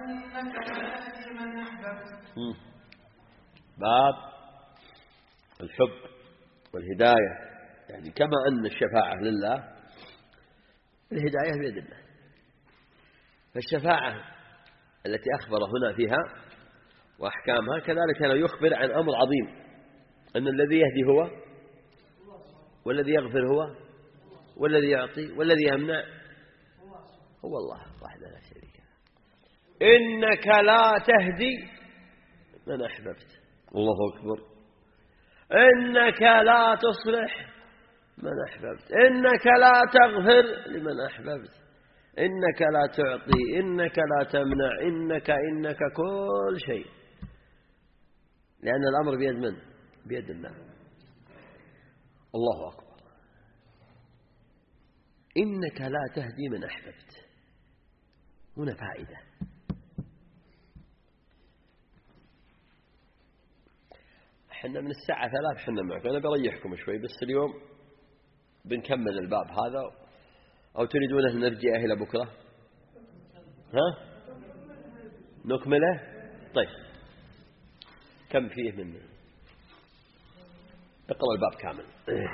إنك لا تهدي من أحببت. باب الحب والهداية. يعني كما أن الشفاعة لله، الهداية بيد الله. فالشفاعة التي أخبر هنا فيها وأحكامها كذلك لا يخبر عن أمر عظيم، أن الذي يهدي هو، والذي يغفر هو، والذي يعطي والذي يمنع هو الله وحده لا شريك له. إنك لا تهدي من أحببت. الله أكبر. إنك لا تصلح من أحببت، إنك لا تغفر لمن أحببت، إنك لا تعطي، إنك لا تمنع، إنك كل شيء، لأن الأمر بيد من؟ بيد الله. الله أكبر. إنك لا تهدي من أحببت. هنا فائدة. حنا من الساعة 3 حنا معكم. أنا بريحكم شوي بس اليوم بنكمل الباب هذا، أو تريدون أن نرجع إلى بكرة؟ ها؟ نكمله؟ طيب كم فيه من اقرأ الباب كامل.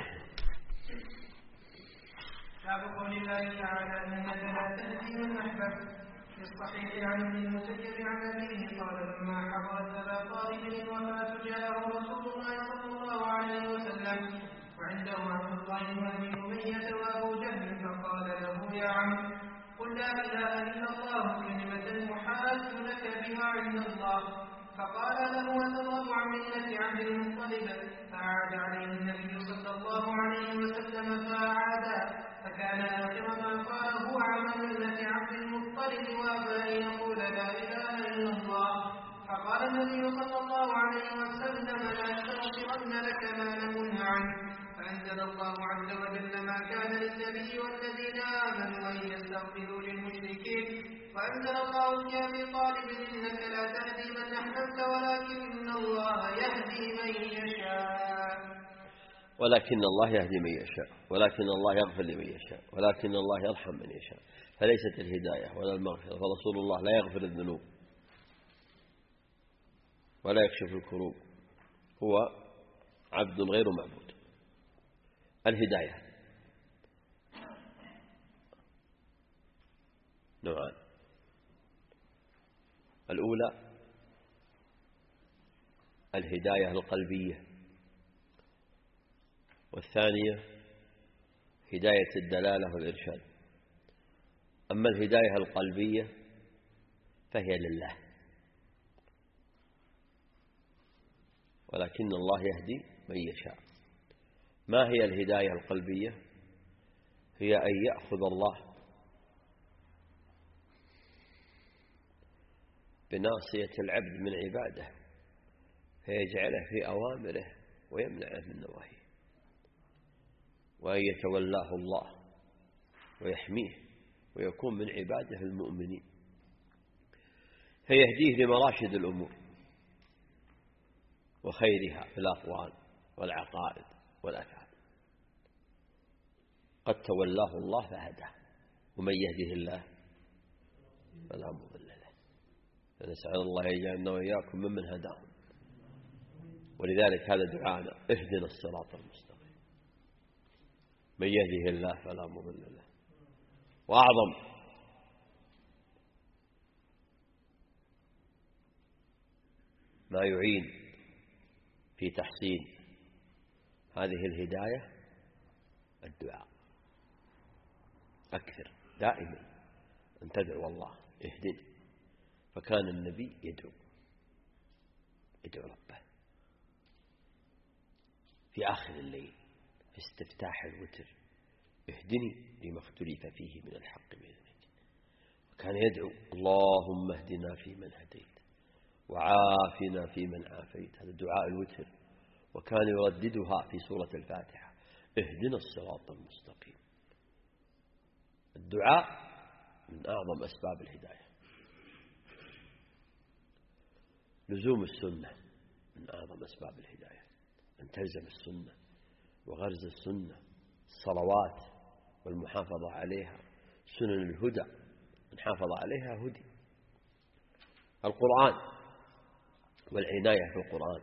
باب قول الله تعالى إنك لا تهدي من أحببت. في الصحيح عن ابن المسيب عن أبيه قال لما حضرت أبا طالب الوفاة جاءه رسول الله صلى الله عليه وسلم وعنده عبد الله بن أبي أمية وأبو جهل، فقال له يا عم قل لا إله إلا الله كلمة محاج لك بها عند الله. فقال له أترغب عن ملة عبد المطلب؟ فأعاد عليه النبي صلى الله عليه وسلم فأعادا، فكان آخر ما قاله عن ملة عبد المطلب وأبى أن يقول لا إله إلا الله. فقال النبي صلى الله عليه وسلم لأستغفرن لك ما لم أنه عنه. فأنزل الله عز وجل ما كان للنبي والذين آمنوا أن يستغفروا للمشركين. وأنزل الله في أبي طالب إنك لا تهدي من أحببت ولكن الله يهدي من يشاء. ولكن الله يهدي من يشاء، ولكن الله يغفر لمن يشاء، ولكن الله يرحم من يشاء. فليست الهداية ولا المغفرة، فرسول الله لا يغفر الذنوب ولا يكشف الكروب، هو عبد غير معبود. الهداية نوعان: الأولى الهداية القلبية، والثانية هداية الدلالة والإرشاد. أما الهداية القلبية فهي لله، ولكن الله يهدي من يشاء. ما هي الهداية القلبية؟ هي أن يأخذ الله بناصية العبد من عباده فيجعله في أوامره ويمنعه من نواهيه، وأن يتولاه الله ويحميه ويكون من عباده المؤمنين، فيهديه لمراشد الأمور وخيرها في الأقوال والعقائد والأفعال. قد تولاه الله فهداه، ومن يهده الله فلا مضل له. فنسأل الله يجعلنا وإياكم ممن هداهم. ولذلك هذا دعانا: اهدنا الصراط المستقيم. من يهده الله فلا مضل له. وأعظم ما يعين في تحصيل هذه الهداية الدعاء. أكثر دائما أن تدعو الله اهدني. فكان النبي يدعو ربه في آخر الليل في استفتاح الوتر: اهدني لما اختلف فيه من الحق بإذنك. وكان يدعو: اللهم اهدنا فيمن هديت وعافنا فيمن عافيت. هذا دعاء الوتر، وكان يرددها في سورة الفاتحة: اهدنا الصراط المستقيم. الدعاء من أعظم أسباب الهداية. لزوم السنة من أعظم أسباب الهداية، أن تلزم السنة وغرز السنة، الصلوات والمحافظة عليها، سنن الهدى من حافظ عليها هدي. القرآن والعناية في القرآن.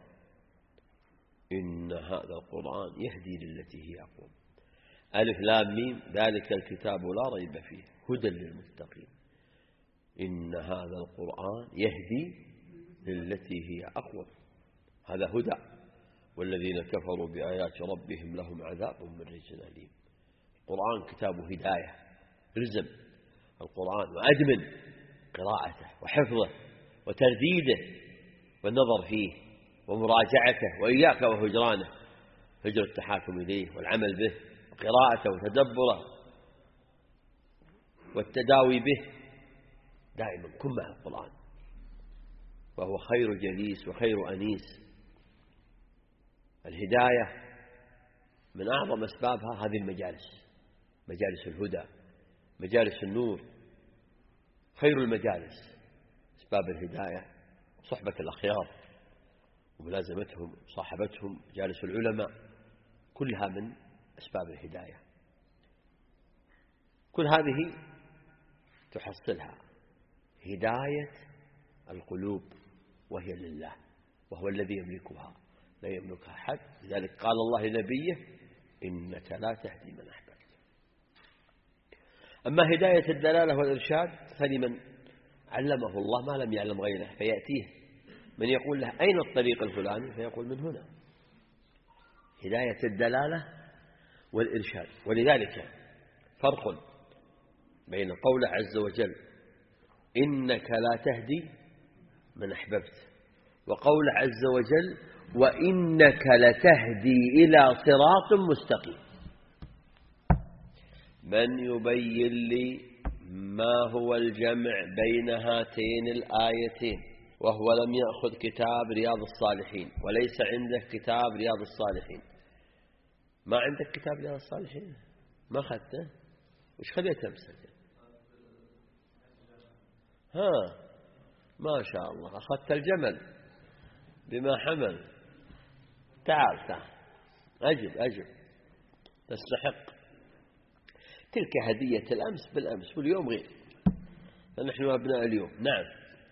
إن هذا القرآن يهدي للتي هي أقوم. ألف لام ميم ذلك الكتاب لا ريب فيه هدى للمتقين. إن هذا القرآن يهدي للتي هي أقوم، هذا هدى. والذين كفروا بآيات ربهم لهم عذاب من رجز أليم. القرآن كتاب هداية، الزم القرآن وأدمن قراءته وحفظه وترديده والنظر فيه ومراجعته، وإياك وهجرانه، هجر التحاكم إليه والعمل به وقراءته وتدبره والتداوي به. دائما كن مع القرآن، وهو خير جليس وخير أنيس. الهداية من أعظم أسبابها هذه المجالس، مجالس الهدى، مجالس النور، خير المجالس أسباب الهداية صحبة الأخيار وملازمتهم وصاحبتهم، مجالس العلماء، كلها من أسباب الهداية. كل هذه تحصلها هداية القلوب، وهي لله، وهو الذي يملكها، لا يملكها أحد. لذلك قال الله لنبيه إنك لا تهدي من أحببت. أما هداية الدلالة والإرشاد فلمن علمه الله ما لم يعلم غيره، فيأتيه من يقول له أين الطريق الفلاني فيقول من هنا. هداية الدلالة والإرشاد. ولذلك فرق بين قوله عز وجل إنك لا تهدي من أحببت، وقوله عز وجل وإنك لتهدي إلى صراط مستقيم. من يبين لي ما هو الجمع بين هاتين الآيتين وهو لم يأخذ كتاب رياض الصالحين وليس عنده كتاب رياض الصالحين؟ ما عندك كتاب رياض الصالحين؟ ما أخذته؟ وش خليته أمسك؟ ها ما شاء الله أخذت الجمل بما حمل. تعال تعال أجب تستحق. تلك هدية الأمس بالأمس واليوم غير، فنحن أبناء اليوم. نعم.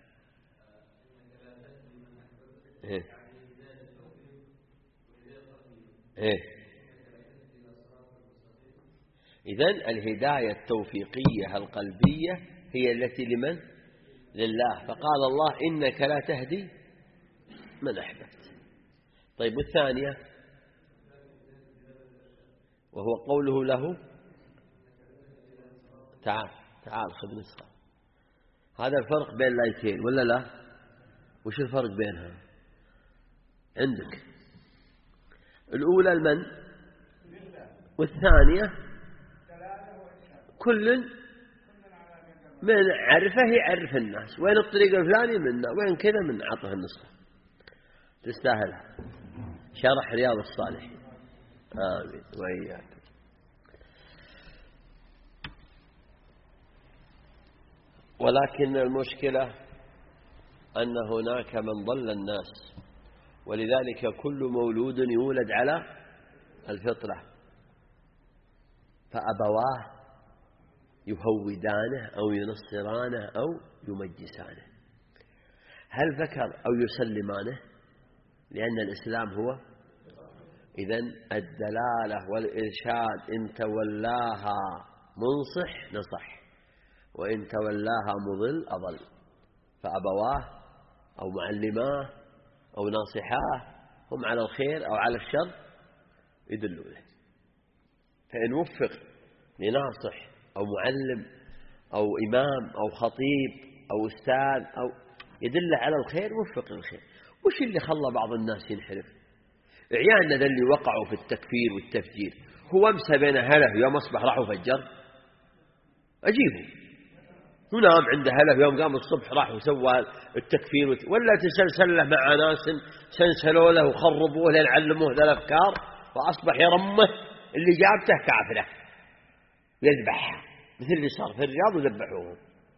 إذن الهداية التوفيقية القلبية هي التي لمن؟ لله. فقال الله إنك لا تهدي من أحببت. طيب والثانية وهو قوله له تعال خذ نسخة. هذا الفرق بين الآيتين ولا لا؟ وش الفرق بينها عندك؟ الأولى المن، والثانية كل من عرفه يعرف الناس. وين الطريق الفلاني منا، وين كذا من عطه النسخة تستاهلها. شرح رياض الصالحين. آمين وإياك. ولكن المشكلة أن هناك من ضل الناس، ولذلك كل مولود يولد على الفطرة، فأبواه يهودانه أو ينصرانه أو يمجسانه. هل ذكر أو يسلمانه؟ لأن الإسلام هو. إذن الدلالة والإرشاد إن تولاها منصح نصح، وإن تولاها مضل أضل. فأبواه أو معلماه أو ناصحاه هم على الخير أو على الشر يدلونه. فإن وفق لناصح أو معلم أو إمام أو خطيب أو أستاذ أو يدل على الخير وفق للخير. وش اللي خلى بعض الناس ينحرف؟ عيالنا ذا اللي وقعوا في التكفير والتفجير، هو أمسى بين هله يوم أصبح راح وفجر؟ أجيبه هو نام عند هله يوم قام الصبح راح وسوى التكفير ولا تسلسل له مع ناس سلسلوا له وخربوه لين علموه ذا الأفكار، وأصبح يرمه اللي جابته كافرة يذبحها، مثل اللي صار في الرياض وذبحوهم.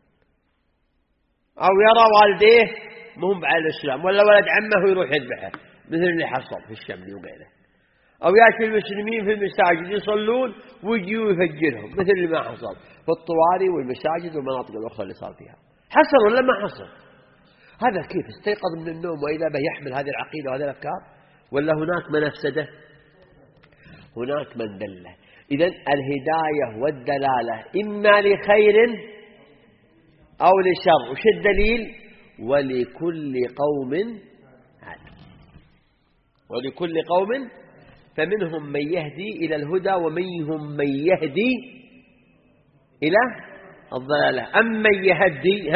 أو يرى والديه مهم على الإسلام ولا ولد عمه ويروح يذبحه، مثل اللي حصل في الشمل وغيره. أو يأتي المسلمين في المساجد يصلون ويجيوا يفجرهم، مثل اللي ما حصل في الطواري والمساجد والمناطق الأخرى اللي صار فيها. حصل ولا ما حصل؟ هذا كيف استيقظ من النوم وإذا به يحمل هذه العقيدة وهذه الأفكار، ولا هناك من أفسده؟ هناك من دله. إذن الهداية والدلالة إما لخير أو لشر. وش الدليل؟ ولكل قوم هاد، ولكل قوم، فمنهم من يهدي إلى الهدى ومنهم من يهدي إلى الضلالة. أما يهدي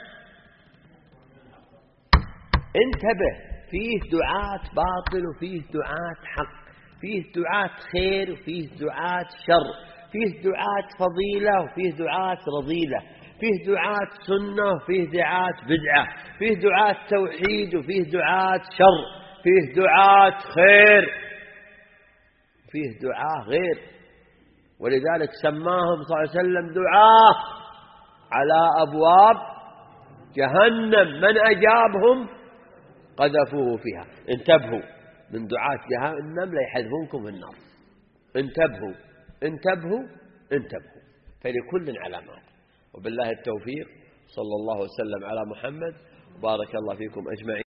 انتبه، فيه دعاة باطل وفيه دعاة حق، فيه دعاة خير وفيه دعاة شر، فيه دعاة فضيلة وفيه دعاة رذيلة، فيه دعاة سنة وفيه دعاة بدعة، فيه دعاة توحيد وفيه دعاة شر، فيه دعاة خير فيه دعاة غير. ولذلك سماهم صلى الله عليه وسلم دعاة على أبواب جهنم، من أجابهم قذفوه فيها. انتبهوا من دعاة جهنم ليحذفونكم في النار. انتبهوا انتبهوا انتبهوا. فلكل علامات. وبالله التوفيق. صلى الله وسلم على محمد. بارك الله فيكم أجمعين.